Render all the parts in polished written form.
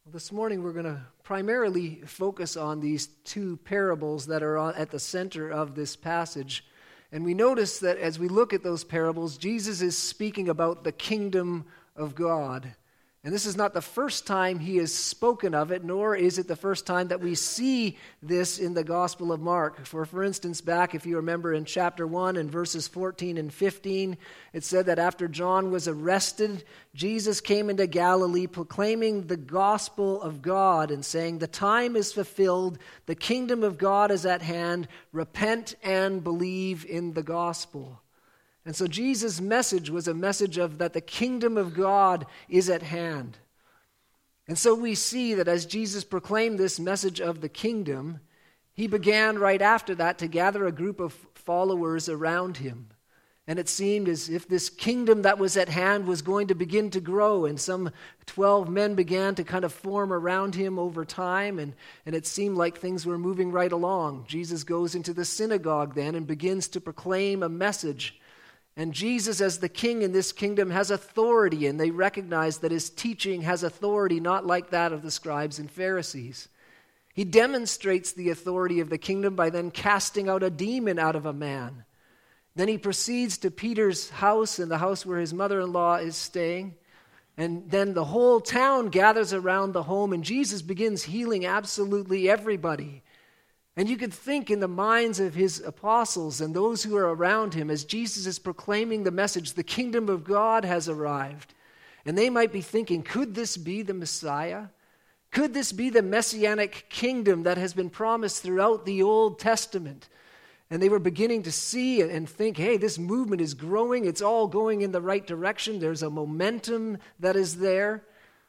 This morning we're going to primarily focus on these two parables that are at the center of this passage. And we notice that as we look at those parables, Jesus is speaking about the kingdom of God. And this is not the first time he has spoken of it, nor is it the first time that we see this in the Gospel of Mark. For instance, back, if you remember, in chapter 1 and verses 14 and 15, it said that after John was arrested, Jesus came into Galilee proclaiming the gospel of God and saying, "The time is fulfilled, the kingdom of God is at hand, repent and believe in the gospel." And so Jesus' message was a message of that the kingdom of God is at hand. And so we see that as Jesus proclaimed this message of the kingdom, he began right after that to gather a group of followers around him. And it seemed as if this kingdom that was at hand was going to begin to grow, and some 12 men began to kind of form around him over time, and it seemed like things were moving right along. Jesus goes into the synagogue then and begins to proclaim a message. And Jesus, as the king in this kingdom, has authority, and they recognize that his teaching has authority not like that of the scribes and Pharisees. He demonstrates the authority of the kingdom by then casting out a demon out of a man. Then he proceeds to Peter's house, and the house where his mother-in-law is staying. And then the whole town gathers around the home, and Jesus begins healing absolutely everybody. And you could think in the minds of his apostles and those who are around him, as Jesus is proclaiming the message, the kingdom of God has arrived. And they might be thinking, could this be the Messiah? Could this be the messianic kingdom that has been promised throughout the Old Testament? And they were beginning to see and think, hey, this movement is growing. It's all going in the right direction. There's a momentum that is there.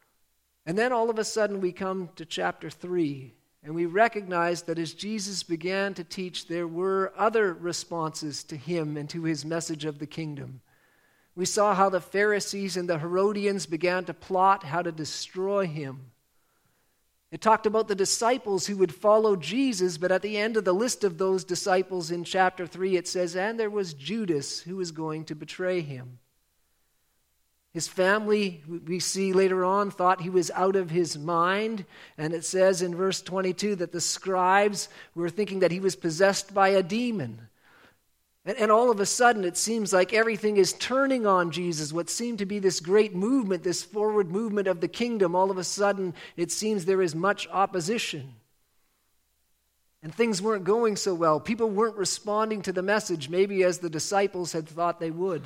And then all of a sudden we come to chapter 3. And we recognize that as Jesus began to teach, there were other responses to him and to his message of the kingdom. We saw how the Pharisees and the Herodians began to plot how to destroy him. It talked about the disciples who would follow Jesus, but at the end of the list of those disciples in chapter 3, it says, and there was Judas who was going to betray him. His family, we see later on, thought he was out of his mind. And it says in verse 22 that the scribes were thinking that he was possessed by a demon. And all of a sudden, it seems like everything is turning on Jesus. What seemed to be this great movement, this forward movement of the kingdom, all of a sudden, it seems there is much opposition. And things weren't going so well. People weren't responding to the message, maybe as the disciples had thought they would.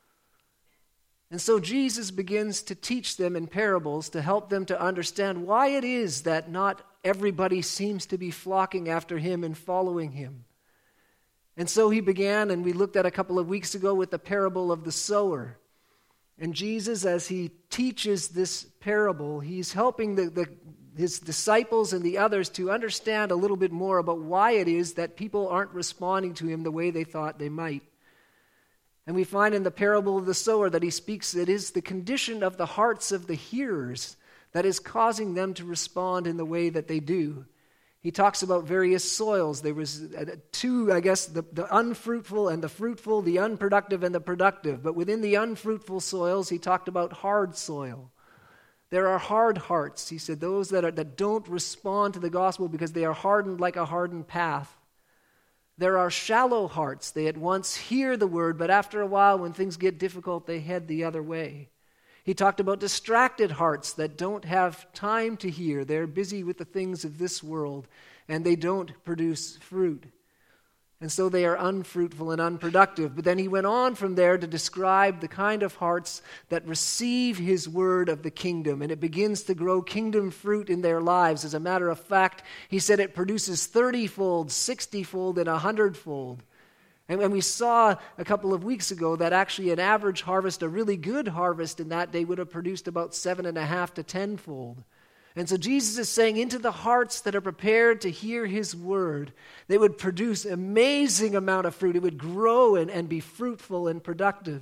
And so Jesus begins to teach them in parables to help them to understand why it is that not everybody seems to be flocking after him and following him. And so he began, and we looked at a couple of weeks ago with the parable of the sower. And Jesus, as he teaches this parable, he's helping his disciples and the others to understand a little bit more about why it is that people aren't responding to him the way they thought they might. And we find in the parable of the sower that he speaks, it is the condition of the hearts of the hearers that is causing them to respond in the way that they do. He talks about various soils. There was two, I guess, the unfruitful and the fruitful, the unproductive and the productive. But within the unfruitful soils, he talked about hard soil. There are hard hearts, he said, those that don't respond to the gospel because they are hardened like a hardened path. There are shallow hearts. They at once hear the word, but after a while, when things get difficult, they head the other way. He talked about distracted hearts that don't have time to hear. They're busy with the things of this world, and they don't produce fruit. And so they are unfruitful and unproductive. But then he went on from there to describe the kind of hearts that receive his word of the kingdom, and it begins to grow kingdom fruit in their lives. As a matter of fact, he said it produces 30-fold, 60-fold, and 100-fold. And we saw a couple of weeks ago that actually an average harvest, a really good harvest in that day, would have produced about 7.5 to 10-fold. And so Jesus is saying into the hearts that are prepared to hear his word, they would produce an amazing amount of fruit. It would grow and be fruitful and productive.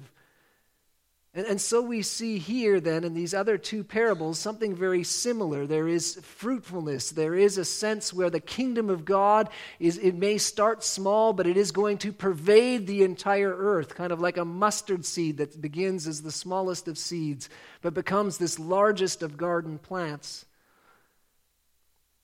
And so we see here then in these other two parables something very similar. There is fruitfulness. There is a sense where the kingdom of God it may start small, but it is going to pervade the entire earth, kind of like a mustard seed that begins as the smallest of seeds, but becomes this largest of garden plants.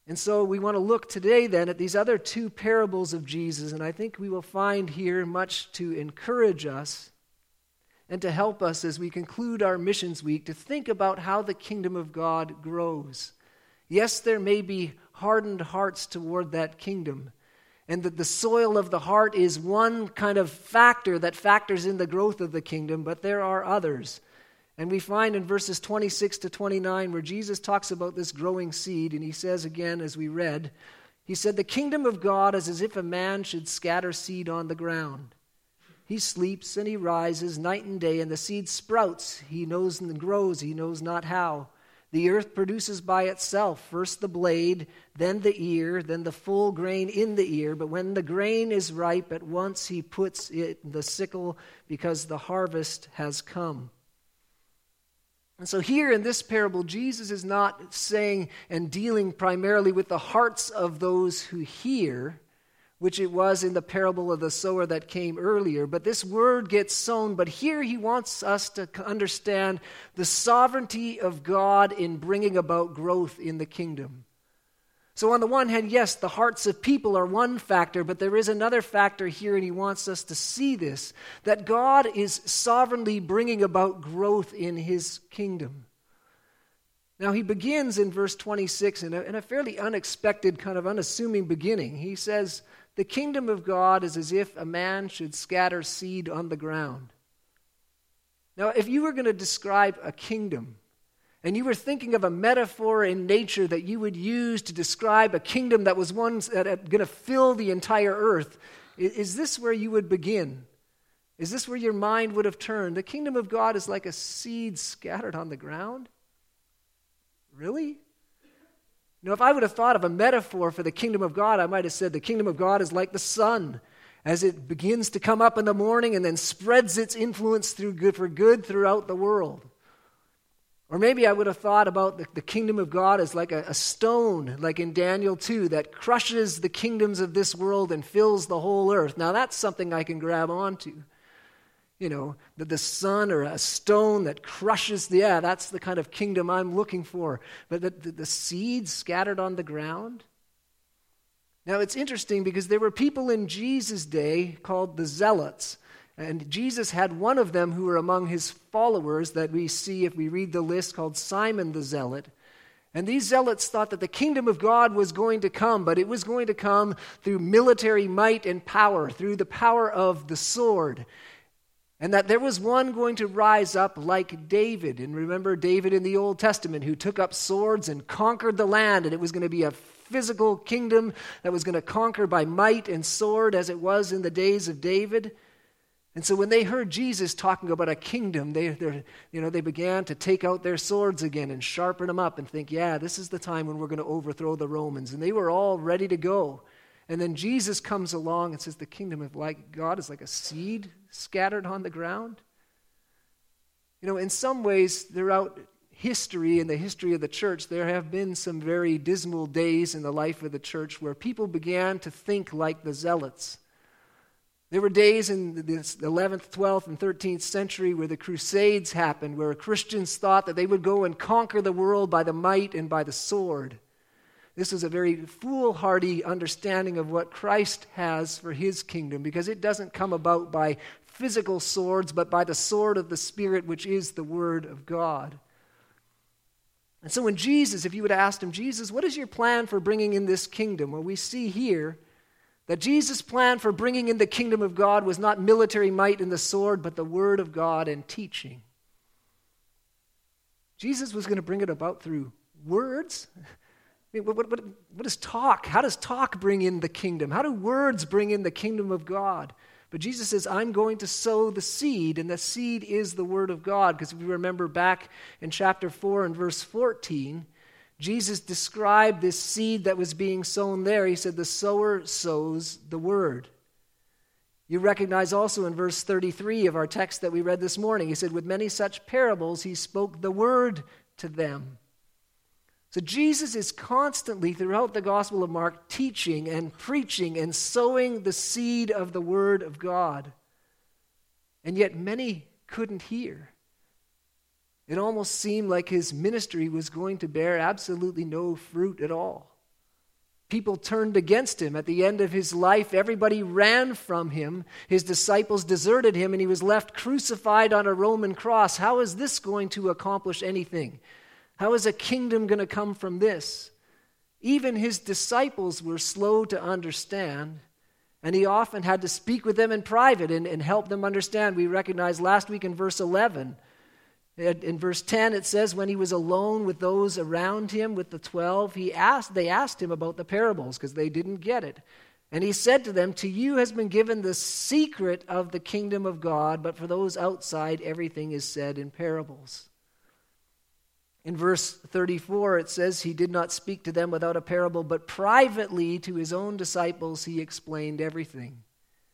And so we want to look today then at these other two parables of Jesus, and I think we will find here much to encourage us and to help us as we conclude our missions week to think about how the kingdom of God grows. Yes, there may be hardened hearts toward that kingdom, and that the soil of the heart is one kind of factor that factors in the growth of the kingdom, but there are others. And we find in verses 26 to 29 where Jesus talks about this growing seed, and he says again, as we read, he said, "The kingdom of God is as if a man should scatter seed on the ground. He sleeps and he rises night and day, and the seed sprouts. He knows and grows, he knows not how. The earth produces by itself first the blade, then the ear, then the full grain in the ear. But when the grain is ripe, at once he puts it in the sickle, because the harvest has come." And so here in this parable, Jesus is not saying and dealing primarily with the hearts of those who hear, which it was in the parable of the sower that came earlier. But this word gets sown, but here he wants us to understand the sovereignty of God in bringing about growth in the kingdom. So on the one hand, yes, the hearts of people are one factor, but there is another factor here, and he wants us to see this, that God is sovereignly bringing about growth in his kingdom. Now he begins in verse 26 in a fairly unexpected, kind of unassuming beginning. He says, "The kingdom of God is as if a man should scatter seed on the ground." Now, if you were going to describe a kingdom, and you were thinking of a metaphor in nature that you would use to describe a kingdom that was one that going to fill the entire earth, is this where you would begin? Is this where your mind would have turned? The kingdom of God is like a seed scattered on the ground? Really? If I would have thought of a metaphor for the kingdom of God, I might have said the kingdom of God is like the sun as it begins to come up in the morning and then spreads its influence for good throughout the world. Or maybe I would have thought about the kingdom of God as like a stone, like in Daniel 2, that crushes the kingdoms of this world and fills the whole earth. Now that's something I can grab onto. That the sun or a stone that crushes, that's the kind of kingdom I'm looking for. But the seeds scattered on the ground? Now it's interesting because there were people in Jesus' day called the Zealots. And Jesus had one of them who were among his followers that we see if we read the list, called Simon the Zealot. And these zealots thought that the kingdom of God was going to come, but it was going to come through military might and power, through the power of the sword. And that there was one going to rise up like David. And remember David in the Old Testament who took up swords and conquered the land, and it was going to be a physical kingdom that was going to conquer by might and sword as it was in the days of David. And so when they heard Jesus talking about a kingdom, they began to take out their swords again and sharpen them up and think, this is the time when we're going to overthrow the Romans. And they were all ready to go. And then Jesus comes along and says the kingdom of God is like a seed scattered on the ground. In some ways, throughout history, in the history of the church, there have been some very dismal days in the life of the church where people began to think like the Zealots. There were days in the 11th, 12th, and 13th century where the Crusades happened, where Christians thought that they would go and conquer the world by the might and by the sword. This was a very foolhardy understanding of what Christ has for his kingdom, because it doesn't come about by physical swords, but by the sword of the Spirit, which is the Word of God. And so when Jesus, if you would have asked him, Jesus, what is your plan for bringing in this kingdom? Well, we see here that Jesus' plan for bringing in the kingdom of God was not military might and the sword, but the Word of God and teaching. Jesus was going to bring it about through words. What is talk? How does talk bring in the kingdom? How do words bring in the kingdom of God? But Jesus says, I'm going to sow the seed, and the seed is the Word of God. Because if you remember back in chapter 4 and verse 14, Jesus described this seed that was being sown there. He said, the sower sows the word. You recognize also in verse 33 of our text that we read this morning, he said, with many such parables, he spoke the word to them. So Jesus is constantly, throughout the Gospel of Mark, teaching and preaching and sowing the seed of the Word of God. And yet many couldn't hear. It almost seemed like his ministry was going to bear absolutely no fruit at all. People turned against him. At the end of his life, everybody ran from him. His disciples deserted him, and he was left crucified on a Roman cross. How is this going to accomplish anything? How is a kingdom going to come from this? Even his disciples were slow to understand, and he often had to speak with them in private and help them understand. We recognized last week in verse 11. In verse 10, it says, when he was alone with those around him, with the 12, they asked him about the parables because they didn't get it. And he said to them, to you has been given the secret of the kingdom of God, but for those outside, everything is said in parables. In verse 34, it says, he did not speak to them without a parable, but privately to his own disciples he explained everything.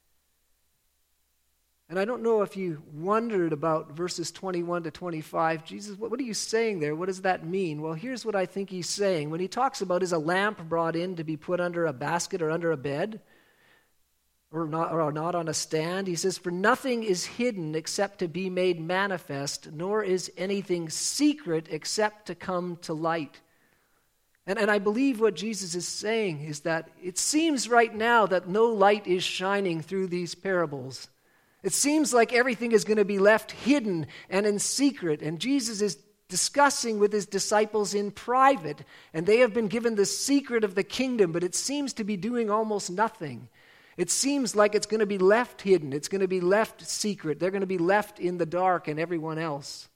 And I don't know if you wondered about verses 21 to 25. Jesus, what are you saying there? What does that mean? Well, here's what I think he's saying. When he talks about is a lamp brought in to be put under a basket or under a bed, or not on a stand, he says, for nothing is hidden except to be made manifest, nor is anything secret except to come to light. And I believe what Jesus is saying is that it seems right now that no light is shining through these parables. It seems like everything is going to be left hidden and in secret, and Jesus is discussing with his disciples in private, and they have been given the secret of the kingdom, but it seems to be doing almost nothing. It seems like it's going to be left hidden. It's going to be left secret. They're going to be left in the dark and everyone else.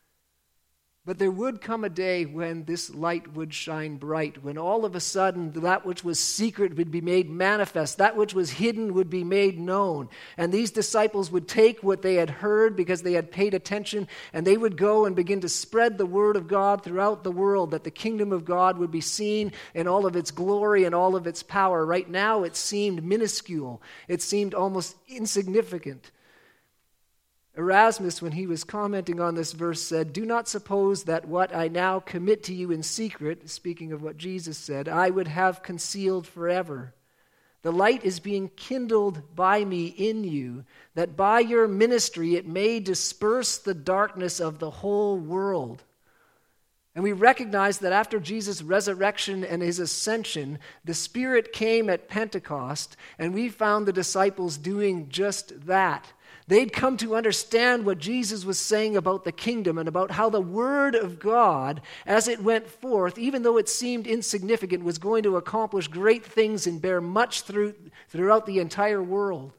But there would come a day when this light would shine bright, when all of a sudden that which was secret would be made manifest, that which was hidden would be made known. And these disciples would take what they had heard because they had paid attention, and they would go and begin to spread the word of God throughout the world, that the kingdom of God would be seen in all of its glory and all of its power. Right now it seemed minuscule. It seemed almost insignificant. Erasmus, when he was commenting on this verse, said, do not suppose that what I now commit to you in secret, speaking of what Jesus said, I would have concealed forever. The light is being kindled by me in you, that by your ministry it may disperse the darkness of the whole world. And we recognize that after Jesus' resurrection and his ascension, the Spirit came at Pentecost, and we found the disciples doing just that. They'd come to understand what Jesus was saying about the kingdom and about how the word of God, as it went forth, even though it seemed insignificant, was going to accomplish great things and bear much throughout the entire world.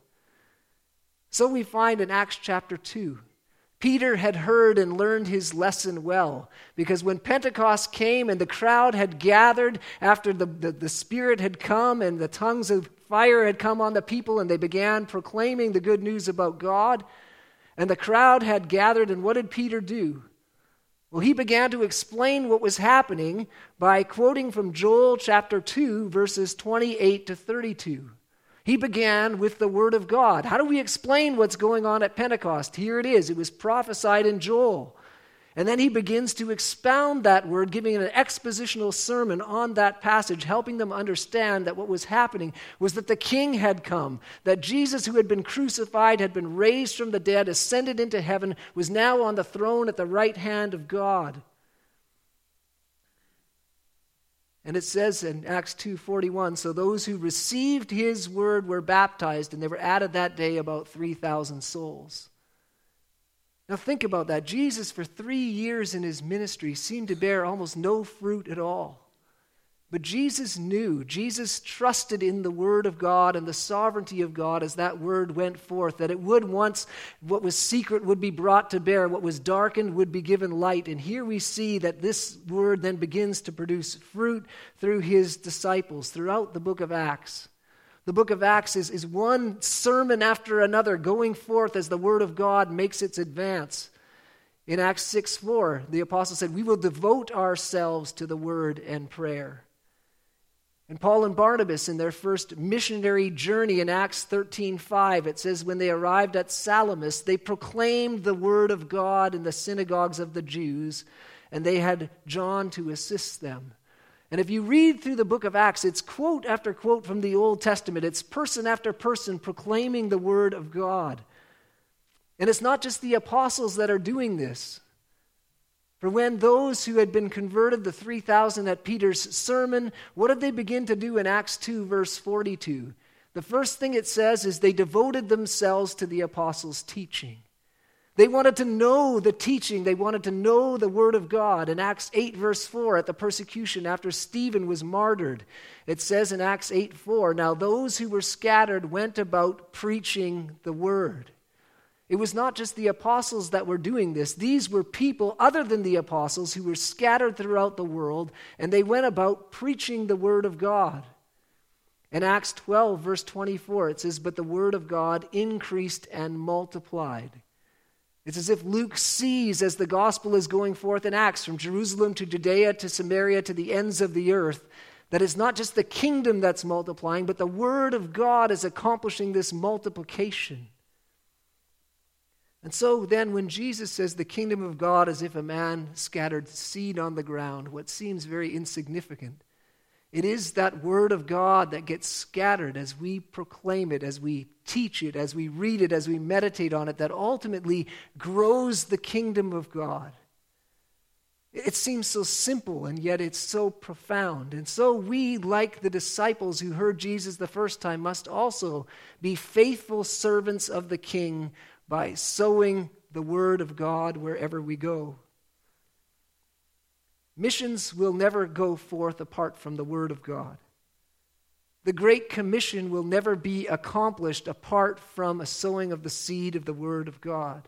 So we find in Acts chapter 2, Peter had heard and learned his lesson well, because when Pentecost came and the crowd had gathered after the Spirit had come and the tongues of fire had come on the people, and they began proclaiming the good news about God, and the crowd had gathered, and what did Peter do? Well, he began to explain what was happening by quoting from Joel chapter 2, verses 28 to 32. He began with the word of God. How do we explain what's going on at Pentecost? Here it is. It was prophesied in Joel. And then he begins to expound that word, giving an expositional sermon on that passage, helping them understand that what was happening was that the King had come, that Jesus, who had been crucified, had been raised from the dead, ascended into heaven, was now on the throne at the right hand of God. And it says in Acts 2:41, so those who received his word were baptized, and there were added that day about 3,000 souls. Now think about that. Jesus, for 3 years in his ministry, seemed to bear almost no fruit at all. But Jesus knew, Jesus trusted in the word of God and the sovereignty of God as that word went forth, that it would once, what was secret would be brought to bear, what was darkened would be given light. And here we see that this word then begins to produce fruit through his disciples throughout the book of Acts. The book of Acts is one sermon after another going forth as the word of God makes its advance. In Acts 6:4, the apostle said, we will devote ourselves to the word and prayer. And Paul and Barnabas, in their first missionary journey in Acts 13:5, it says, when they arrived at Salamis, they proclaimed the word of God in the synagogues of the Jews, and they had John to assist them. And if you read through the book of Acts, it's quote after quote from the Old Testament. It's person after person proclaiming the word of God. And it's not just the apostles that are doing this. For when those who had been converted, the 3,000 at Peter's sermon, what did they begin to do in Acts 2, verse 42? The first thing it says is they devoted themselves to the apostles' teaching. They wanted to know the teaching. They wanted to know the Word of God. In Acts 8, verse 4, at the persecution after Stephen was martyred, it says in Acts 8:4, now those who were scattered went about preaching the Word. It was not just the apostles that were doing this. These were people other than the apostles who were scattered throughout the world, and they went about preaching the Word of God. In Acts 12, verse 24, it says, but the Word of God increased and multiplied. It's as if Luke sees as the gospel is going forth in Acts from Jerusalem to Judea to Samaria to the ends of the earth, that it's not just the kingdom that's multiplying, but the Word of God is accomplishing this multiplication. And so then when Jesus says the kingdom of God is if a man scattered seed on the ground, what seems very insignificant, it is that Word of God that gets scattered as we proclaim it, as we teach it, as we read it, as we meditate on it, that ultimately grows the kingdom of God. It seems so simple, and yet it's so profound. And so we, like the disciples who heard Jesus the first time, must also be faithful servants of the King by sowing the Word of God wherever we go. Missions will never go forth apart from the Word of God. The Great Commission will never be accomplished apart from a sowing of the seed of the Word of God.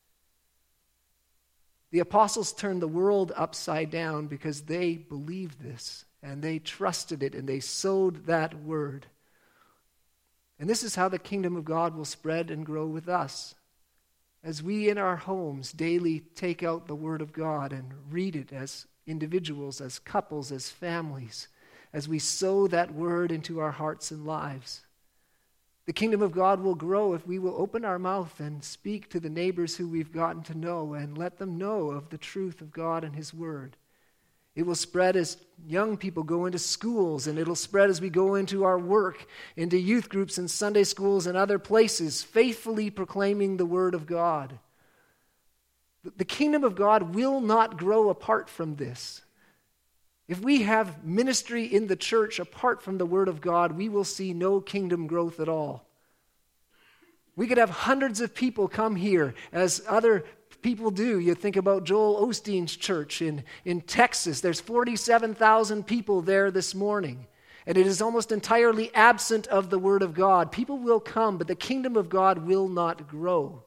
The apostles turned the world upside down because they believed this, and they trusted it, and they sowed that Word. And this is how the kingdom of God will spread and grow with us. As we in our homes daily take out the Word of God and read it as individuals, as couples, as families, as we sow that Word into our hearts and lives. The kingdom of God will grow if we will open our mouth and speak to the neighbors who we've gotten to know and let them know of the truth of God and His Word. It will spread as young people go into schools, and it'll spread as we go into our work, into youth groups and Sunday schools and other places, faithfully proclaiming the Word of God. The kingdom of God will not grow apart from this. If we have ministry in the church apart from the Word of God, we will see no kingdom growth at all. We could have hundreds of people come here as other people do. You think about Joel Osteen's church in Texas. There's 47,000 people there this morning. And it is almost entirely absent of the Word of God. People will come, but the kingdom of God will not grow.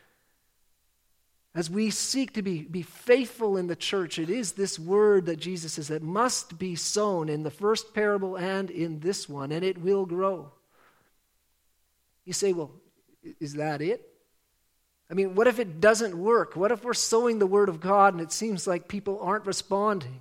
As we seek to be faithful in the church, it is this word that Jesus says that must be sown in the first parable and in this one, and it will grow. You say, well, is that it? I mean, what if it doesn't work? What if we're sowing the Word of God and it seems like people aren't responding?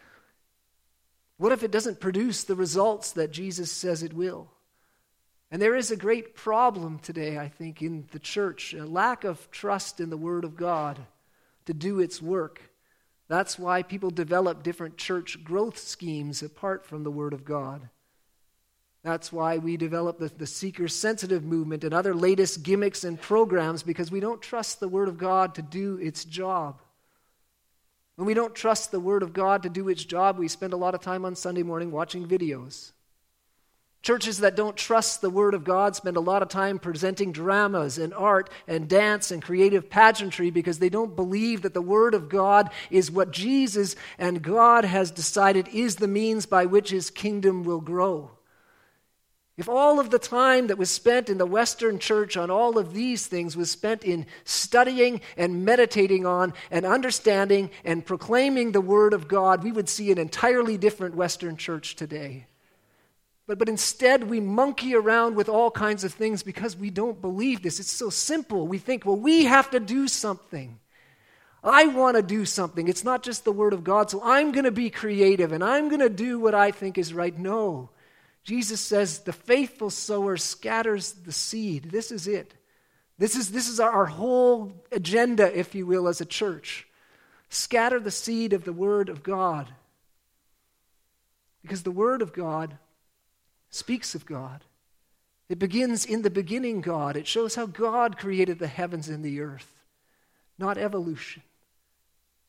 What if it doesn't produce the results that Jesus says it will? And there is a great problem today, I think, in the church, a lack of trust in the Word of God to do its work. That's why people develop different church growth schemes apart from the Word of God. That's why we develop the seeker-sensitive movement and other latest gimmicks and programs, because we don't trust the Word of God to do its job. When we don't trust the Word of God to do its job, we spend a lot of time on Sunday morning watching videos. Churches that don't trust the Word of God spend a lot of time presenting dramas and art and dance and creative pageantry because they don't believe that the Word of God is what Jesus and God has decided is the means by which His kingdom will grow. If all of the time that was spent in the Western church on all of these things was spent in studying and meditating on and understanding and proclaiming the Word of God, we would see an entirely different Western church today. But instead, we monkey around with all kinds of things because we don't believe this. It's so simple. We think, well, we have to do something. I want to do something. It's not just the Word of God, so I'm going to be creative and I'm going to do what I think is right. No. Jesus says the faithful sower scatters the seed. This is it. This is our whole agenda, if you will, as a church. Scatter the seed of the Word of God. Because the Word of God speaks of God. It begins in the beginning, God. It shows how God created the heavens and the earth, not evolution.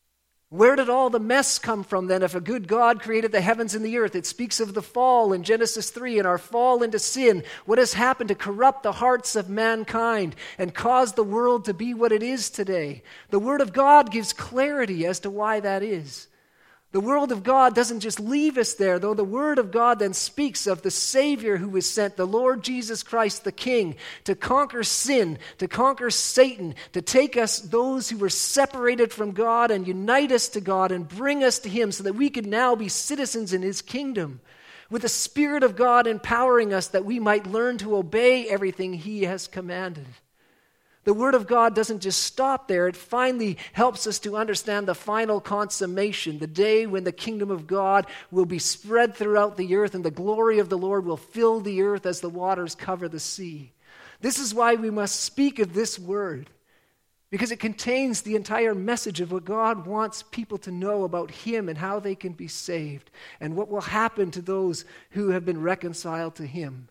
Where did all the mess come from then if a good God created the heavens and the earth? It speaks of the fall in Genesis 3 and our fall into sin. What has happened to corrupt the hearts of mankind and cause the world to be what it is today? The Word of God gives clarity as to why that is. The Word of God doesn't just leave us there, though the Word of God then speaks of the Savior who was sent, the Lord Jesus Christ, the King, to conquer sin, to conquer Satan, to take us, those who were separated from God, and unite us to God and bring us to Him so that we could now be citizens in His kingdom, with the Spirit of God empowering us that we might learn to obey everything He has commanded. The Word of God doesn't just stop there. It finally helps us to understand the final consummation, the day when the kingdom of God will be spread throughout the earth and the glory of the Lord will fill the earth as the waters cover the sea. This is why we must speak of this Word, because it contains the entire message of what God wants people to know about Him and how they can be saved and what will happen to those who have been reconciled to Him.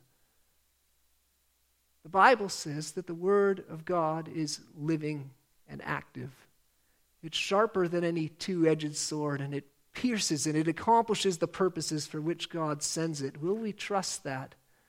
The Bible says that the Word of God is living and active. It's sharper than any two-edged sword, and it pierces and it accomplishes the purposes for which God sends it. Will we trust that?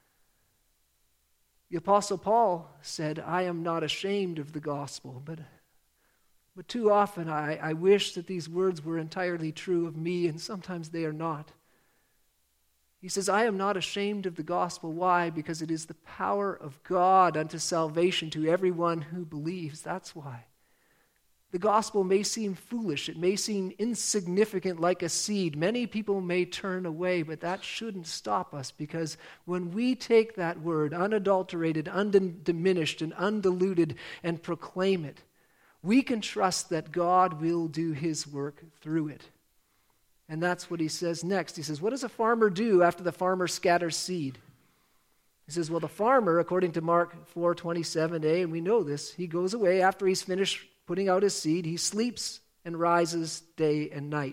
The Apostle Paul said, I am not ashamed of the gospel, but too often I wish that these words were entirely true of me, and sometimes they are not. He says, I am not ashamed of the gospel. Why? Because it is the power of God unto salvation to everyone who believes. That's why. The gospel may seem foolish. It may seem insignificant like a seed. Many people may turn away, but that shouldn't stop us, because when we take that word, unadulterated, undiminished, and undiluted, and proclaim it, we can trust that God will do His work through it. And that's what he says next. He says, what does a farmer do after the farmer scatters seed? He says, well, the farmer, according to Mark 4:27a, and we know this, he goes away after he's finished putting out his seed. He sleeps and rises day and night.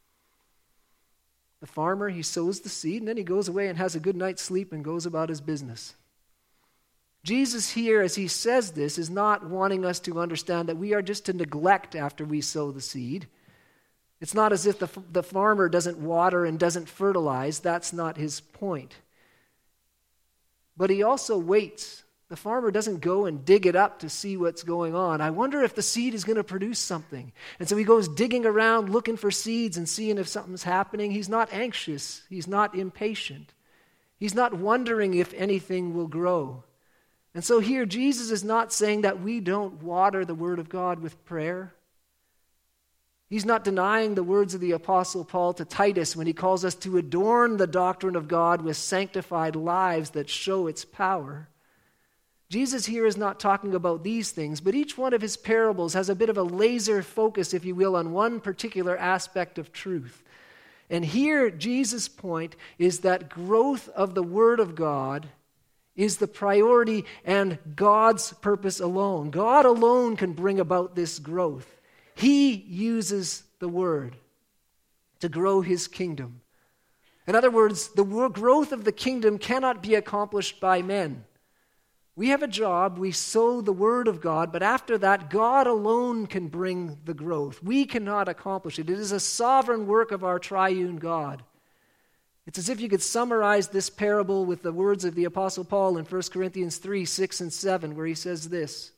The farmer, he sows the seed, and then he goes away and has a good night's sleep and goes about his business. Jesus here, as he says this, is not wanting us to understand that we are just to neglect after we sow the seed. It's not as if the farmer doesn't water and doesn't fertilize. That's not his point. But he also waits. The farmer doesn't go and dig it up to see what's going on. I wonder if the seed is going to produce something. And so he goes digging around looking for seeds and seeing if something's happening. He's not anxious. He's not impatient. He's not wondering if anything will grow. And so here Jesus is not saying that we don't water the Word of God with prayer. He's not denying the words of the Apostle Paul to Titus when he calls us to adorn the doctrine of God with sanctified lives that show its power. Jesus here is not talking about these things, but each one of his parables has a bit of a laser focus, if you will, on one particular aspect of truth. And here, Jesus' point is that growth of the Word of God is the priority and God's purpose alone. God alone can bring about this growth. He uses the Word to grow His kingdom. In other words, the growth of the kingdom cannot be accomplished by men. We have a job, we sow the Word of God, but after that, God alone can bring the growth. We cannot accomplish it. It is a sovereign work of our triune God. It's as if you could summarize this parable with the words of the Apostle Paul in 1 Corinthians 3, 6 and 7, where he says this,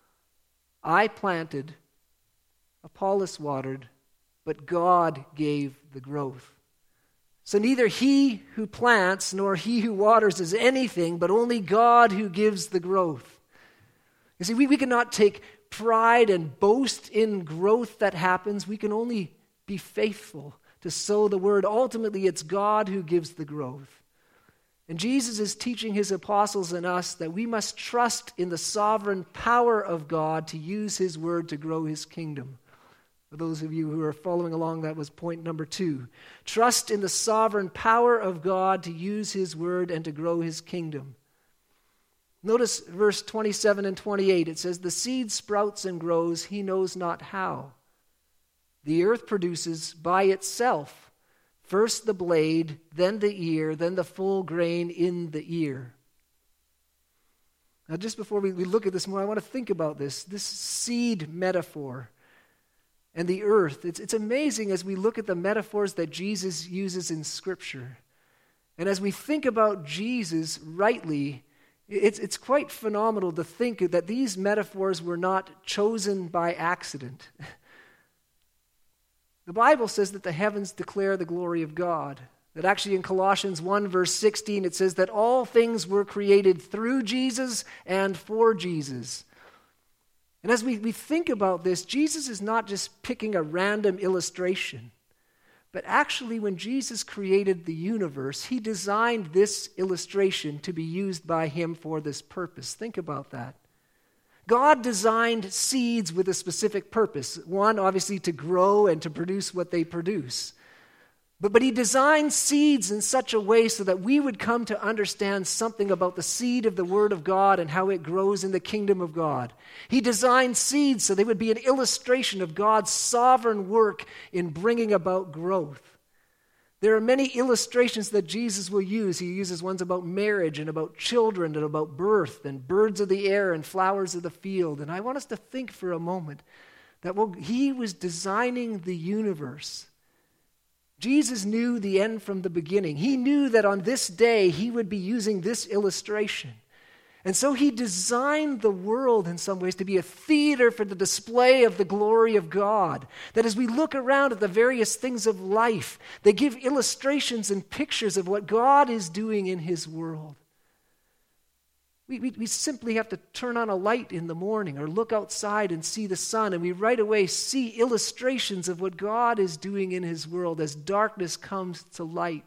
I planted, Apollos watered, but God gave the growth. So neither he who plants nor he who waters is anything, but only God who gives the growth. You see, we cannot take pride and boast in growth that happens. We can only be faithful to sow the word. Ultimately, it's God who gives the growth. And Jesus is teaching his apostles and us that we must trust in the sovereign power of God to use his word to grow his kingdom. For those of you who are following along, that was point number 2. Trust in the sovereign power of God to use his word and to grow his kingdom. Notice verse 27 and 28. It says, the seed sprouts and grows, he knows not how. The earth produces by itself first the blade, then the ear, then the full grain in the ear. Now just before we look at this more, I want to think about this seed metaphor. and the earth. It's amazing as we look at the metaphors that Jesus uses in Scripture. And as we think about Jesus rightly, it's quite phenomenal to think that these metaphors were not chosen by accident. The Bible says that the heavens declare the glory of God. That actually in Colossians 1 verse 16 it says that all things were created through Jesus and for Jesus. And as we think about this, Jesus is not just picking a random illustration. But actually, when Jesus created the universe, he designed this illustration to be used by him for this purpose. Think about that. God designed seeds with a specific purpose. One, obviously, to grow and to produce what they produce. But he designed seeds in such a way so that we would come to understand something about the seed of the Word of God and how it grows in the kingdom of God. He designed seeds so they would be an illustration of God's sovereign work in bringing about growth. There are many illustrations that Jesus will use. He uses ones about marriage and about children and about birth and birds of the air and flowers of the field. And I want us to think for a moment that he was designing the universe. Jesus knew the end from the beginning. He knew that on this day he would be using this illustration. And so he designed the world in some ways to be a theater for the display of the glory of God. That as we look around at the various things of life, they give illustrations and pictures of what God is doing in his world. We simply have to turn on a light in the morning or look outside and see the sun, and we right away see illustrations of what God is doing in his world as darkness comes to light.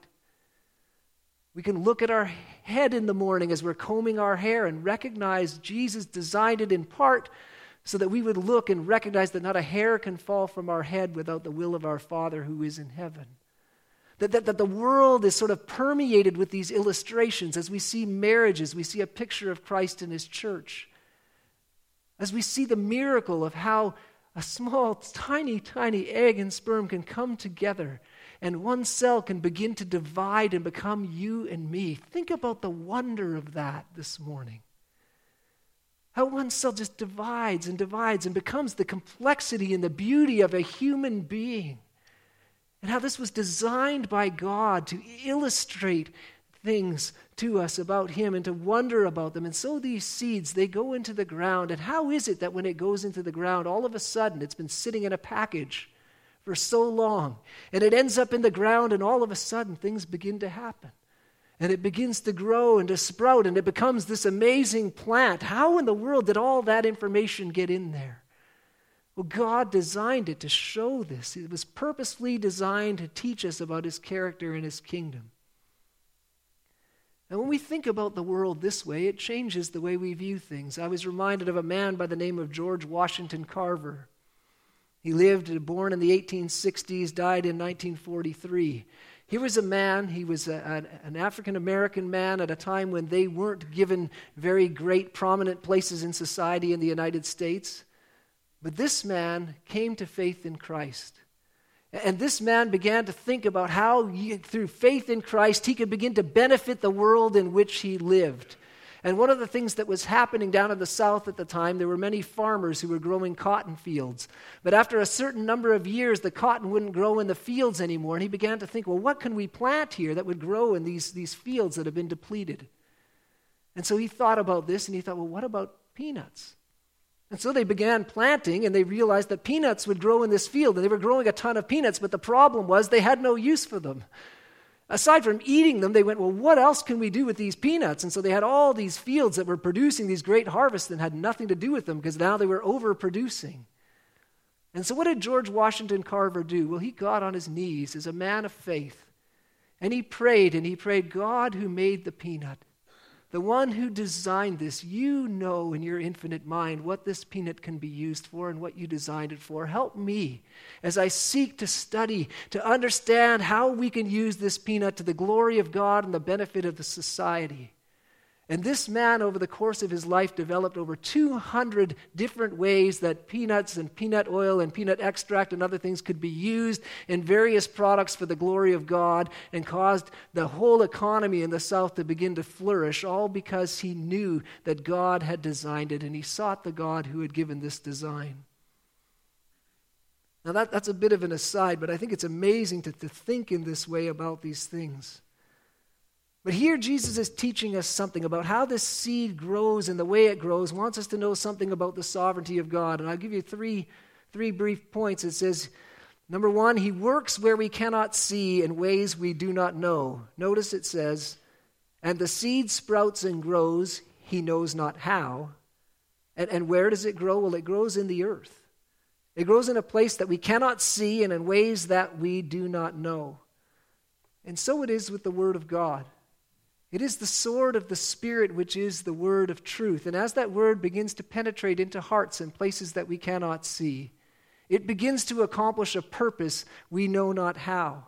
We can look at our head in the morning as we're combing our hair and recognize Jesus designed it in part so that we would look and recognize that not a hair can fall from our head without the will of our Father who is in heaven. That the world is sort of permeated with these illustrations. As we see marriages, we see a picture of Christ in his church. As we see the miracle of how a small, tiny, tiny egg and sperm can come together and one cell can begin to divide and become you and me. Think about the wonder of that this morning. How one cell just divides and divides and becomes the complexity and the beauty of a human being. And how this was designed by God to illustrate things to us about him and to wonder about them. And so these seeds, they go into the ground. And how is it that when it goes into the ground, all of a sudden it's been sitting in a package for so long, and it ends up in the ground, and all of a sudden things begin to happen. And it begins to grow and to sprout, and it becomes this amazing plant. How in the world did all that information get in there? Well, God designed it to show this. It was purposefully designed to teach us about his character and his kingdom. And when we think about the world this way, it changes the way we view things. I was reminded of a man by the name of George Washington Carver. He lived, born in the 1860s, died in 1943. He was a man, he was an African-American man at a time when they weren't given very great prominent places in society in the United States. But this man came to faith in Christ. And this man began to think about how through faith in Christ he could begin to benefit the world in which he lived. And one of the things that was happening down in the South at the time, there were many farmers who were growing cotton fields. But after a certain number of years, the cotton wouldn't grow in the fields anymore. And he began to think, well, what can we plant here that would grow in these fields that have been depleted? And so he thought about this, and he thought, well, what about peanuts? And so they began planting, and they realized that peanuts would grow in this field. And they were growing a ton of peanuts, but the problem was they had no use for them. Aside from eating them, they went, well, what else can we do with these peanuts? And so they had all these fields that were producing these great harvests that had nothing to do with them because now they were overproducing. And so what did George Washington Carver do? Well, he got on his knees as a man of faith, and he prayed, God who made the peanut, the one who designed this, you know in your infinite mind what this peanut can be used for and what you designed it for. Help me as I seek to study, to understand how we can use this peanut to the glory of God and the benefit of the society. And this man, over the course of his life, developed over 200 different ways that peanuts and peanut oil and peanut extract and other things could be used in various products for the glory of God, and caused the whole economy in the South to begin to flourish, all because he knew that God had designed it, and he sought the God who had given this design. Now that's a bit of an aside, but I think it's amazing to think in this way about these things. But here Jesus is teaching us something about how this seed grows and the way it grows, wants us to know something about the sovereignty of God. And I'll give you three brief points. It says, number one, he works where we cannot see in ways we do not know. Notice it says, and the seed sprouts and grows, he knows not how. And where does it grow? Well, it grows in the earth. It grows in a place that we cannot see and in ways that we do not know. And so it is with the Word of God. It is the sword of the Spirit, which is the word of truth. And as that word begins to penetrate into hearts and places that we cannot see, it begins to accomplish a purpose we know not how.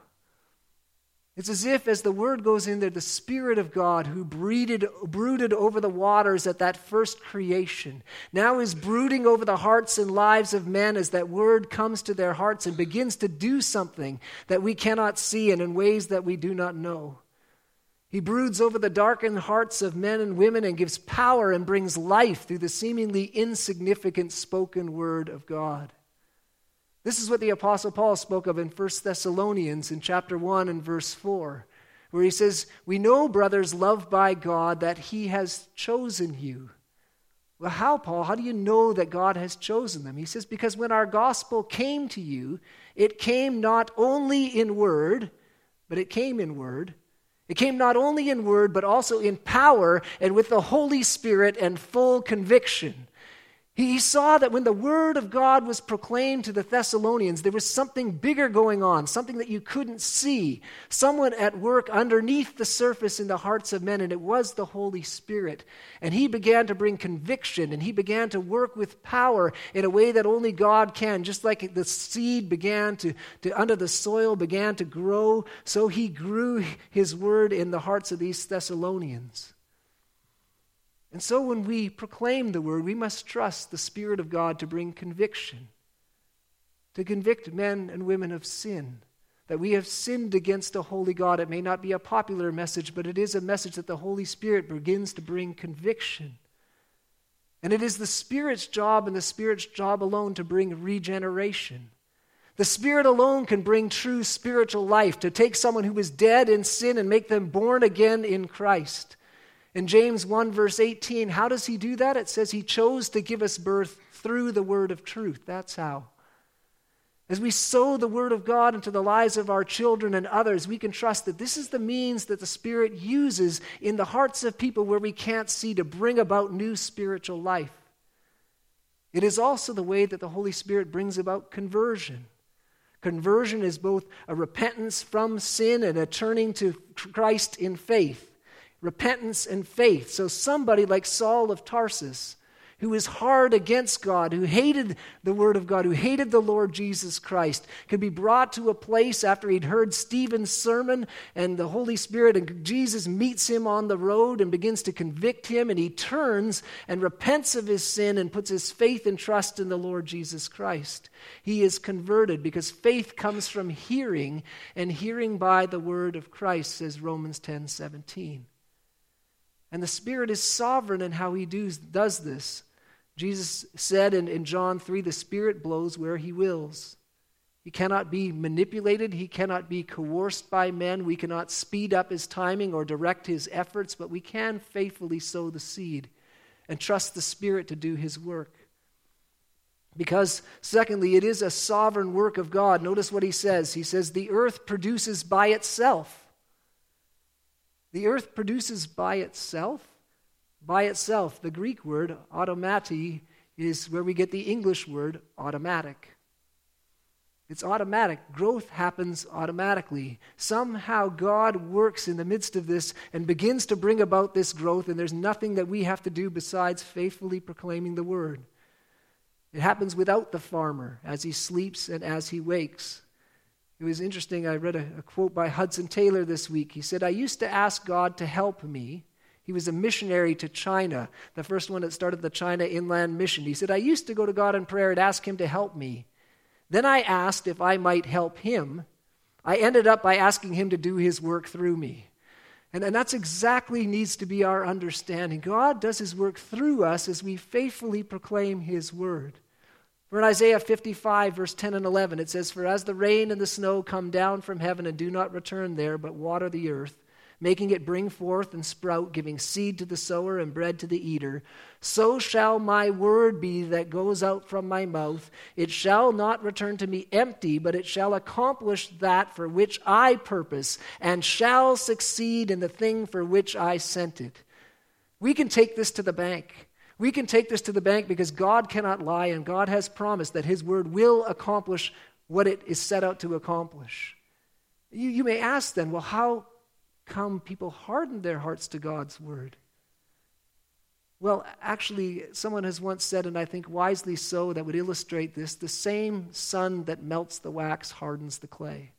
It's as if as the word goes in there, the Spirit of God who brooded over the waters at that first creation, now is brooding over the hearts and lives of men as that word comes to their hearts and begins to do something that we cannot see and in ways that we do not know. He broods over the darkened hearts of men and women and gives power and brings life through the seemingly insignificant spoken word of God. This is what the Apostle Paul spoke of in 1 Thessalonians in chapter 1 and verse 4, where he says, we know, brothers, loved by God, that he has chosen you. Well, how, Paul? How do you know that God has chosen them? He says, because when our gospel came to you, it came not only in word, but it came in word. It came not only in word, but also in power and with the Holy Spirit and full conviction. He saw that when the word of God was proclaimed to the Thessalonians, there was something bigger going on, something that you couldn't see, someone at work underneath the surface in the hearts of men, and it was the Holy Spirit. And he began to bring conviction, and he began to work with power in a way that only God can. Just like the seed began to under the soil began to grow, so he grew his word in the hearts of these Thessalonians. And so when we proclaim the word, we must trust the Spirit of God to bring conviction, to convict men and women of sin, that we have sinned against a holy God. It may not be a popular message, but it is a message that the Holy Spirit begins to bring conviction. And it is the Spirit's job and the Spirit's job alone to bring regeneration. The Spirit alone can bring true spiritual life, to take someone who was dead in sin and make them born again in Christ. In James 1 verse 18, how does he do that? It says he chose to give us birth through the word of truth. That's how. As we sow the word of God into the lives of our children and others, we can trust that this is the means that the Spirit uses in the hearts of people where we can't see to bring about new spiritual life. It is also the way that the Holy Spirit brings about conversion. Conversion is both a repentance from sin and a turning to Christ in faith. Repentance and faith. So somebody like Saul of Tarsus, who was hard against God, who hated the word of God, who hated the Lord Jesus Christ, could be brought to a place after he'd heard Stephen's sermon and the Holy Spirit and Jesus meets him on the road and begins to convict him, and he turns and repents of his sin and puts his faith and trust in the Lord Jesus Christ. He is converted because faith comes from hearing, and hearing by the word of Christ, says Romans 10:17. And the Spirit is sovereign in how he does this. Jesus said in John 3, the Spirit blows where he wills. He cannot be manipulated. He cannot be coerced by men. We cannot speed up his timing or direct his efforts, but we can faithfully sow the seed and trust the Spirit to do his work. Because, secondly, it is a sovereign work of God. Notice what he says. He says, the earth produces by itself. The earth produces by itself? By itself. The Greek word, automati, is where we get the English word automatic. It's automatic. Growth happens automatically. Somehow God works in the midst of this and begins to bring about this growth, and there's nothing that we have to do besides faithfully proclaiming the word. It happens without the farmer as he sleeps and as he wakes. It was interesting, I read a quote by Hudson Taylor this week. He said, I used to ask God to help me. He was a missionary to China, the first one that started the China Inland Mission. He said, I used to go to God in prayer and ask him to help me. Then I asked if I might help him. I ended up by asking him to do his work through me. And that's exactly needs to be our understanding. God does his work through us as we faithfully proclaim his word. For in Isaiah 55, verse 10 and 11, it says, "For as the rain and the snow come down from heaven and do not return there, but water the earth, making it bring forth and sprout, giving seed to the sower and bread to the eater, so shall my word be that goes out from my mouth. It shall not return to me empty, but it shall accomplish that for which I purpose, and shall succeed in the thing for which I sent it." We can take this to the bank. We can take this to the bank because God cannot lie, and God has promised that his word will accomplish what it is set out to accomplish. You may ask then, well, how come people harden their hearts to God's word? Well, actually, someone has once said, and I think wisely so, that would illustrate this: the same sun that melts the wax hardens the clay.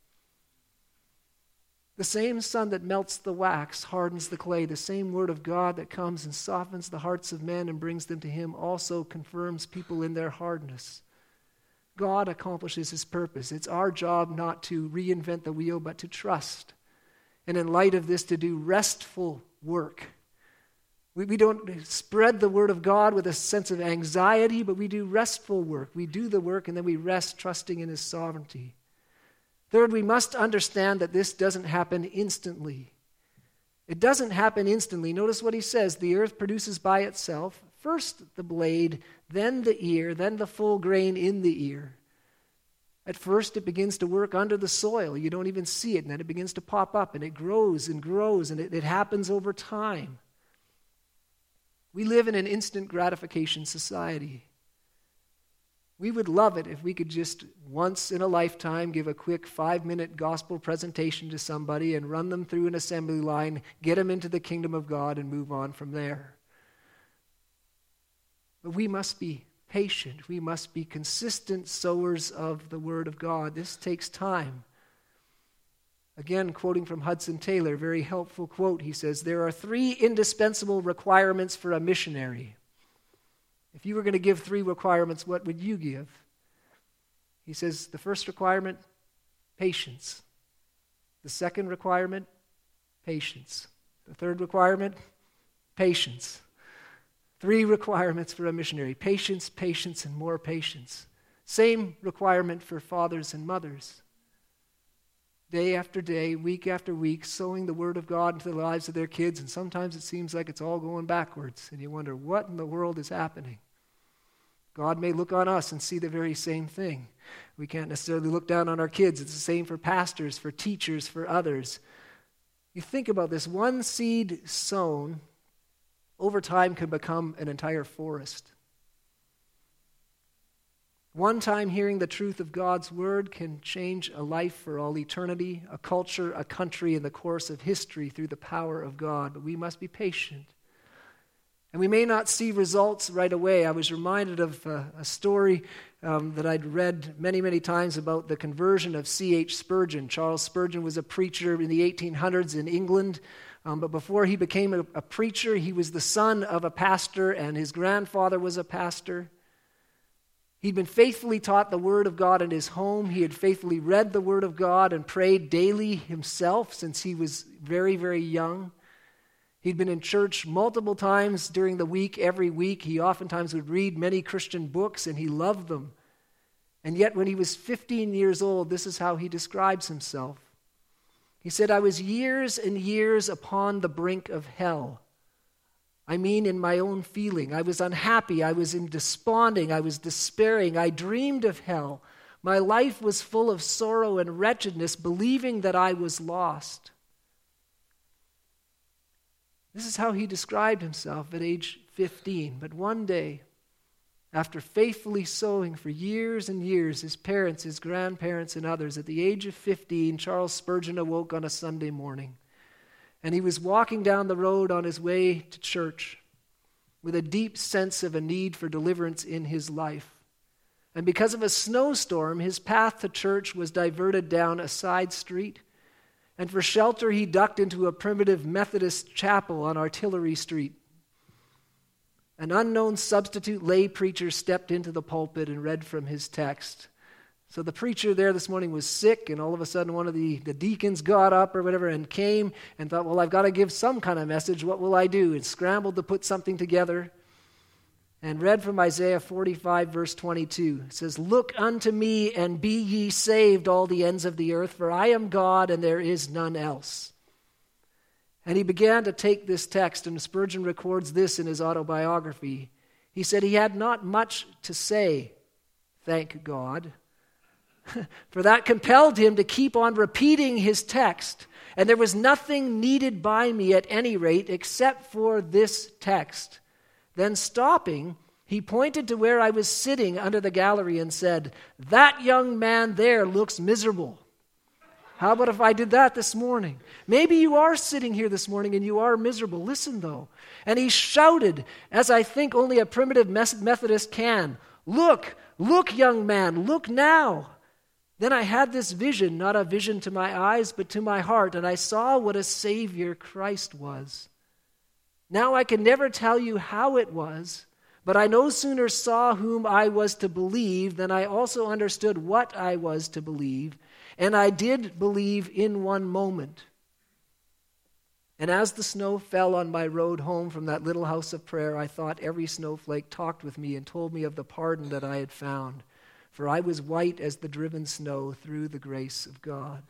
The same sun that melts the wax hardens the clay. The same word of God that comes and softens the hearts of men and brings them to him also confirms people in their hardness. God accomplishes his purpose. It's our job not to reinvent the wheel, but to trust. And in light of this, to do restful work. We don't spread the word of God with a sense of anxiety, but we do restful work. We do the work and then we rest, trusting in his sovereignty. Third, we must understand that this doesn't happen instantly. It doesn't happen instantly. Notice what he says. The earth produces by itself first the blade, then the ear, then the full grain in the ear. At first, it begins to work under the soil. You don't even see it, and then it begins to pop up, and it grows, and it happens over time. We live in an instant gratification society. We would love it if we could just once in a lifetime give a quick 5-minute gospel presentation to somebody and run them through an assembly line, get them into the kingdom of God, and move on from there. But we must be patient. We must be consistent sowers of the word of God. This takes time. Again, quoting from Hudson Taylor, very helpful quote, he says, "There are 3 indispensable requirements for a missionary." If you were going to give 3 requirements, what would you give? He says, the first requirement, patience. The second requirement, patience. The third requirement, patience. 3 requirements for a missionary: patience, patience, and more patience. Same requirement for fathers and mothers. Day after day, week after week, sowing the word of God into the lives of their kids, and sometimes it seems like it's all going backwards, and you wonder, what in the world is happening? God may look on us and see the very same thing. We can't necessarily look down on our kids. It's the same for pastors, for teachers, for others. You think about this. One seed sown over time can become an entire forest. One time hearing the truth of God's word can change a life for all eternity, a culture, a country in the course of history through the power of God. But we must be patient. And we may not see results right away. I was reminded of a story that I'd read many, many times about the conversion of C.H. Spurgeon. Charles Spurgeon was a preacher in the 1800s in England. But before he became a preacher, he was the son of a pastor, and his grandfather was a pastor. He'd been faithfully taught the Word of God in his home. He had faithfully read the Word of God and prayed daily himself since he was very, very young. He'd been in church multiple times during the week, every week. He oftentimes would read many Christian books, and he loved them. And yet when he was 15 years old, this is how he describes himself. He said, "I was years and years upon the brink of hell. I mean, in my own feeling. I was unhappy. I was desponding. I was despairing. I dreamed of hell. My life was full of sorrow and wretchedness, believing that I was lost." This is how he described himself at age 15. But one day, after faithfully sowing for years and years, his parents, his grandparents, and others, at the age of 15, Charles Spurgeon awoke on a Sunday morning. And he was walking down the road on his way to church with a deep sense of a need for deliverance in his life. And because of a snowstorm, his path to church was diverted down a side street. And for shelter, he ducked into a primitive Methodist chapel on Artillery Street. An unknown substitute lay preacher stepped into the pulpit and read from his text. So the preacher there this morning was sick, and all of a sudden one of the deacons got up or whatever and came and thought, well, I've got to give some kind of message. What will I do? And scrambled to put something together. and read from Isaiah 45, verse 22. It says, "Look unto me, and be ye saved, all the ends of the earth, for I am God, and there is none else." And he began to take this text, and Spurgeon records this in his autobiography. He said he had not much to say, thank God, for that compelled him to keep on repeating his text. And there was nothing needed by me at any rate except for this text. Then stopping, he pointed to where I was sitting under the gallery and said, "That young man there looks miserable." How about if I did that this morning? Maybe you are sitting here this morning and you are miserable. Listen, though. And he shouted, as I think only a primitive Methodist can, "Look, look, young man, look now." Then I had this vision, not a vision to my eyes, but to my heart, and I saw what a Savior Christ was. Now I can never tell you how it was, but I no sooner saw whom I was to believe than I also understood what I was to believe, and I did believe in one moment. And as the snow fell on my road home from that little house of prayer, I thought every snowflake talked with me and told me of the pardon that I had found. For I was white as the driven snow through the grace of God.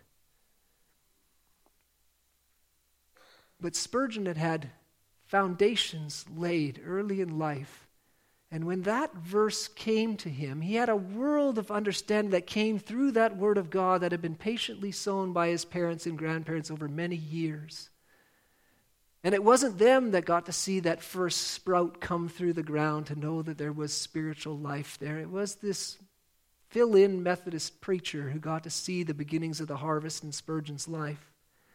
But Spurgeon had had foundations laid early in life. And when that verse came to him, he had a world of understanding that came through that word of God that had been patiently sown by his parents and grandparents over many years. And it wasn't them that got to see that first sprout come through the ground to know that there was spiritual life there. It was this fill-in Methodist preacher who got to see the beginnings of the harvest in Spurgeon's life.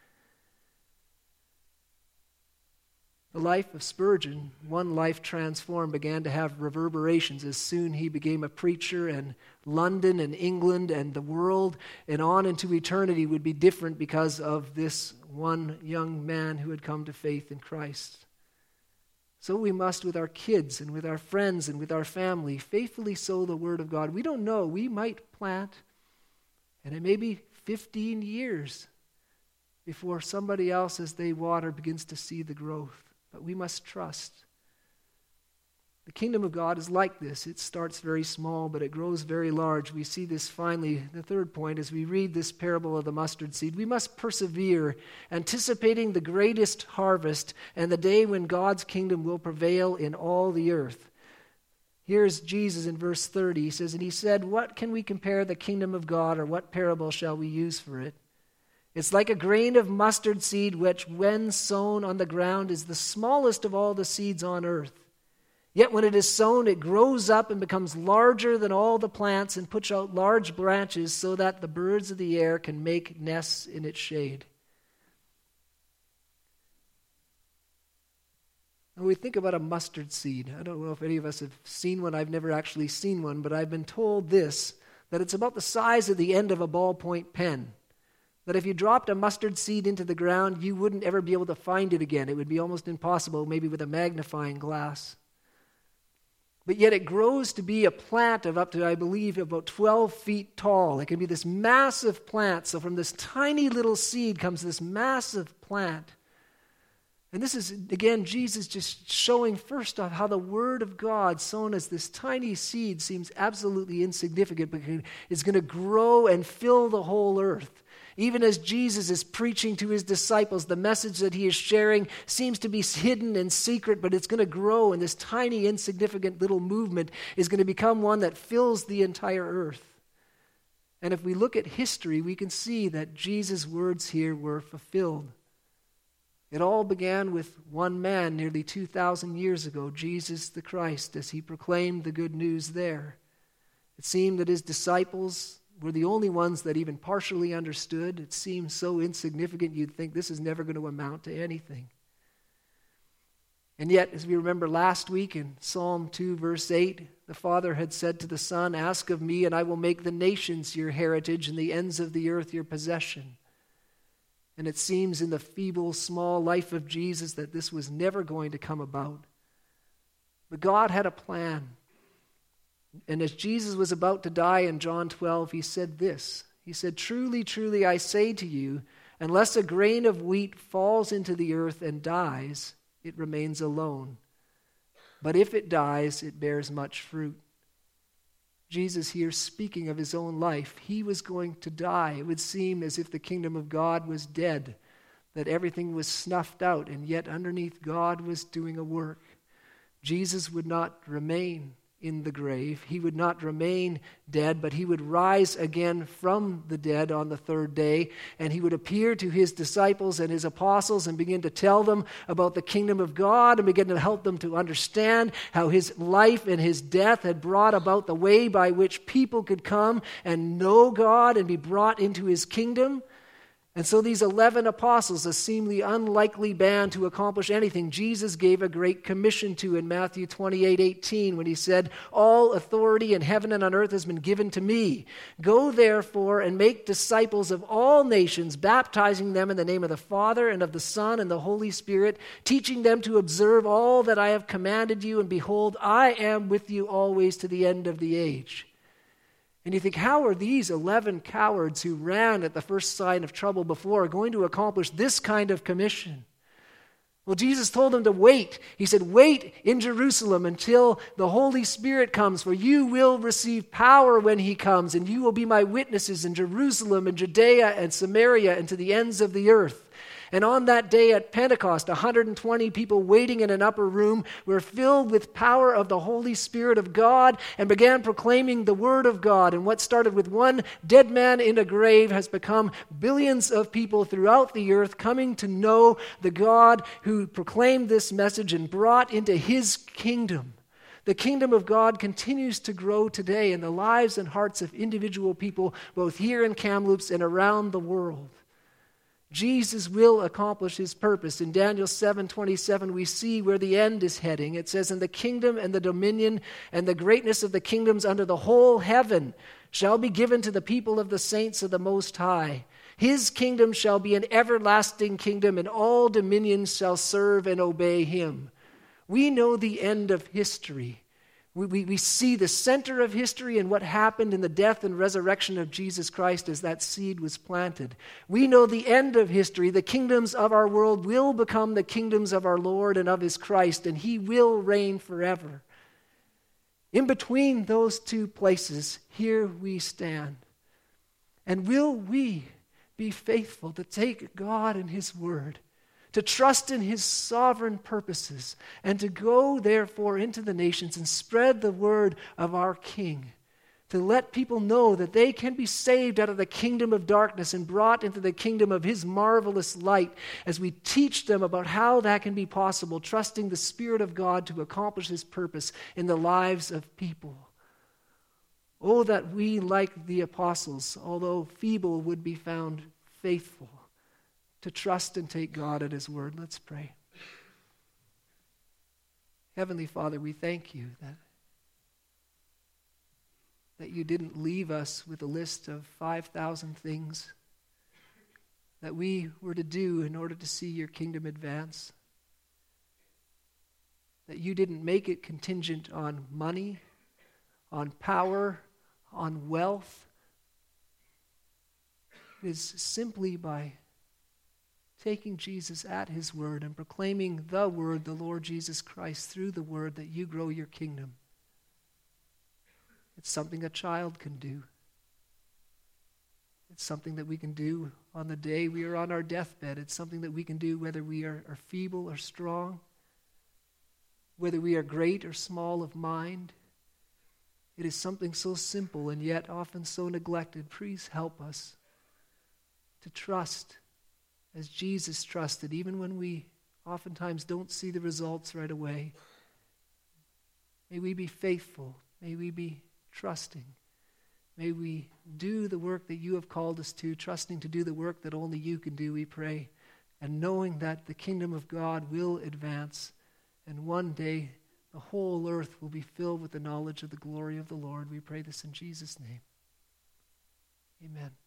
The life of Spurgeon, one life transformed, began to have reverberations as soon he became a preacher, and London and England and the world and on into eternity would be different because of this one young man who had come to faith in Christ. So we must, with our kids and with our friends and with our family, faithfully sow the word of God. We don't know. We might plant, and it may be 15 years before somebody else, as they water, begins to see the growth. But we must trust. The kingdom of God is like this. It starts very small, but it grows very large. We see this finally, the third point, as we read this parable of the mustard seed. We must persevere, anticipating the greatest harvest and the day when God's kingdom will prevail in all the earth. Here's Jesus in verse 30. He says, "And he said, what can we compare the kingdom of God, or what parable shall we use for it? It's like a grain of mustard seed, which when sown on the ground is the smallest of all the seeds on earth. Yet when it is sown, it grows up and becomes larger than all the plants and puts out large branches so that the birds of the air can make nests in its shade." When we think about a mustard seed, I don't know if any of us have seen one. I've never actually seen one, but I've been told this, that it's about the size of the end of a ballpoint pen. That if you dropped a mustard seed into the ground, you wouldn't ever be able to find it again. It would be almost impossible, maybe with a magnifying glass. But yet it grows to be a plant of up to, I believe, about 12 feet tall. It can be this massive plant. So from this tiny little seed comes this massive plant. And this is, again, Jesus just showing first off how the Word of God, sown as this tiny seed, seems absolutely insignificant, but it's going to grow and fill the whole earth. Even as Jesus is preaching to his disciples, the message that he is sharing seems to be hidden and secret, but it's going to grow, and this tiny, insignificant little movement is going to become one that fills the entire earth. And if we look at history, we can see that Jesus' words here were fulfilled. It all began with one man nearly 2,000 years ago, Jesus the Christ, as he proclaimed the good news there. It seemed that his disciples were the only ones that even partially understood. It seemed so insignificant you'd think this is never going to amount to anything. And yet, as we remember last week in Psalm 2, verse 8, the Father had said to the Son, "Ask of me, and I will make the nations your heritage and the ends of the earth your possession." And it seems in the feeble, small life of Jesus that this was never going to come about. But God had a plan. And as Jesus was about to die in John 12, he said this. He said, "Truly, truly, I say to you, unless a grain of wheat falls into the earth and dies, it remains alone. but if it dies, it bears much fruit. Jesus here speaking of his own life, he was going to die. It would seem as if the kingdom of God was dead, that everything was snuffed out, and yet underneath God was doing a work. Jesus would not remain in the grave. He would not remain dead, but he would rise again from the dead on the third day, and he would appear to his disciples and his apostles and begin to tell them about the kingdom of God and begin to help them to understand how his life and his death had brought about the way by which people could come and know God and be brought into his kingdom. And so these 11 apostles, a seemingly unlikely band to accomplish anything, Jesus gave a great commission to in Matthew 28:18 when he said, "All authority in heaven and on earth has been given to me. Go therefore and make disciples of all nations, baptizing them in the name of the Father and of the Son and the Holy Spirit, teaching them to observe all that I have commanded you, and behold, I am with you always to the end of the age." And you think, how are these 11 cowards who ran at the first sign of trouble before going to accomplish this kind of commission? Well, Jesus told them to wait. He said, wait in Jerusalem until the Holy Spirit comes, for you will receive power when he comes, and you will be my witnesses in Jerusalem and Judea and Samaria and to the ends of the earth. And on that day at Pentecost, 120 people waiting in an upper room were filled with power of the Holy Spirit of God and began proclaiming the Word of God. And what started with one dead man in a grave has become billions of people throughout the earth coming to know the God who proclaimed this message and brought into his kingdom. The kingdom of God continues to grow today in the lives and hearts of individual people, both here in Kamloops and around the world. Jesus will accomplish his purpose. In Daniel 7:27, we see where the end is heading. It says, "And the kingdom and the dominion and the greatness of the kingdoms under the whole heaven shall be given to the people of the saints of the Most High. His kingdom shall be an everlasting kingdom, and all dominions shall serve and obey him." We know the end of history. We see the center of history and what happened in the death and resurrection of Jesus Christ as that seed was planted. We know the end of history. The kingdoms of our world will become the kingdoms of our Lord and of his Christ, and he will reign forever. In between those two places, here we stand. And will we be faithful to take God and his word, to trust in his sovereign purposes, and to go, therefore, into the nations and spread the word of our King, to let people know that they can be saved out of the kingdom of darkness and brought into the kingdom of his marvelous light, as we teach them about how that can be possible, trusting the Spirit of God to accomplish his purpose in the lives of people. Oh, that we, like the apostles, although feeble, would be found faithful to trust and take God at his word. Let's pray. Heavenly Father, we thank you that you didn't leave us with a list of 5,000 things that we were to do in order to see your kingdom advance. That you didn't make it contingent on money, on power, on wealth. It is simply by taking Jesus at his word and proclaiming the word, the Lord Jesus Christ, through the word, that you grow your kingdom. It's something a child can do. It's something that we can do on the day we are on our deathbed. It's something that we can do whether we are feeble or strong, whether we are great or small of mind. It is something so simple and yet often so neglected. Please help us to trust as Jesus trusted, even when we oftentimes don't see the results right away. May we be faithful. May we be trusting. May we do the work that you have called us to, trusting to do the work that only you can do, we pray, and knowing that the kingdom of God will advance, and one day the whole earth will be filled with the knowledge of the glory of the Lord. We pray this in Jesus' name. Amen.